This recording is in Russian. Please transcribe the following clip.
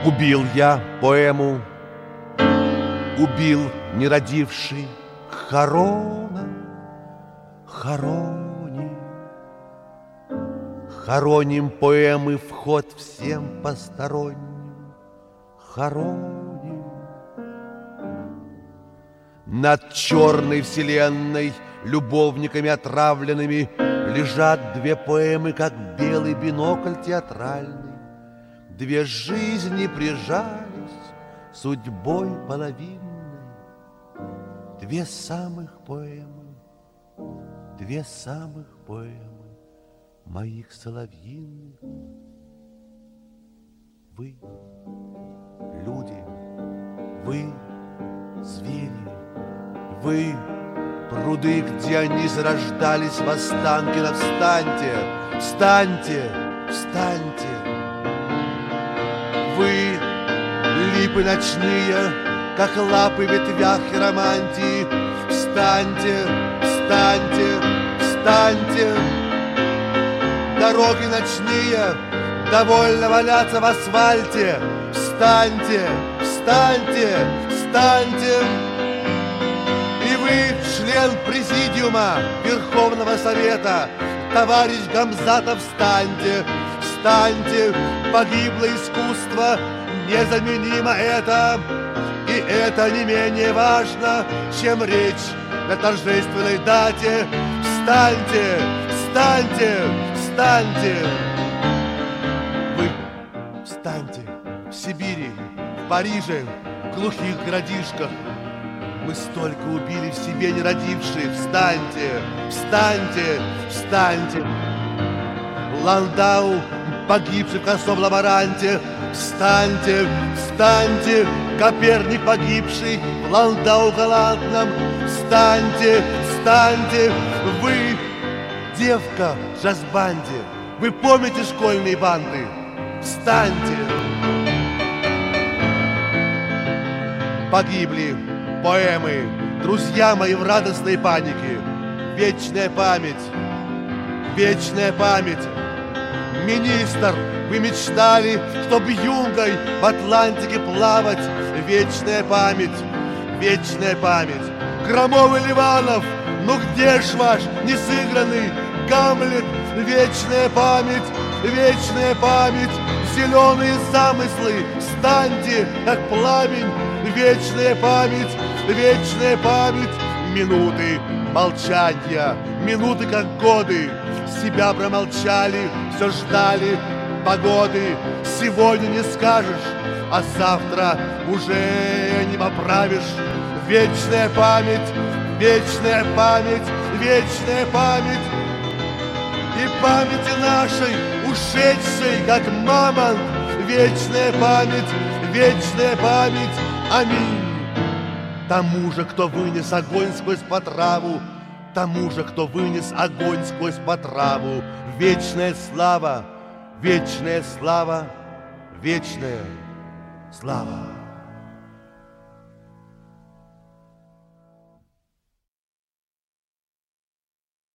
Убил я поэму, убил не родивший, хороним. Хороним поэмы вход всем посторонним, хороним. Над черной вселенной любовниками отравленными лежат две поэмы, как белый бинокль театральный. Две жизни прижались судьбой половинной. Две самых поэмы моих соловьиных. Вы, люди, вы, звери, вы, пруды, где они зарождались в останки, но встаньте, встаньте, встаньте. Вы, липы ночные, как лапы в ветвях хиромантии, встаньте, встаньте, встаньте. Дороги ночные, довольно валяться в асфальте, встаньте, встаньте, встаньте. И вы, член президиума Верховного Совета, товарищ Гамзатов, встаньте, встаньте. Погибло искусство, незаменимо это. И это не менее важно, чем речь на торжественной дате. Встаньте, встаньте, встаньте. Вы встаньте в Сибири, в Париже, в глухих городишках. Мы столько убили в себе не родивших. Встаньте, встаньте, встаньте. Ландау, погибший в косом лаборанте, встаньте, встаньте. Коперник, погибший в Ландау галантном, встаньте, встаньте. Вы, девка в джаз-банде, вы помните школьные банды? Встаньте. Погибли поэмы, друзья мои, в радостной панике. Вечная память, вечная память. Министр, вы мечтали, чтоб юнгой в Атлантике плавать. Вечная память, вечная память. Громовый Ливанов, ну где ж ваш несыгранный Гамлет? Вечная память, вечная память. Зеленые замыслы, встаньте, как пламень. Вечная память, вечная память. Минуты молчания, минуты как годы. Себя промолчали, все ждали погоды. Сегодня не скажешь, а завтра уже не поправишь. Вечная память, вечная память, вечная память. И памяти нашей, ушедшей, как мамонт. Вечная память, вечная память. Аминь. Тому же, кто вынес огонь сквозь потраву, тому же, кто вынес огонь сквозь потраву. Вечная слава, вечная слава, вечная слава.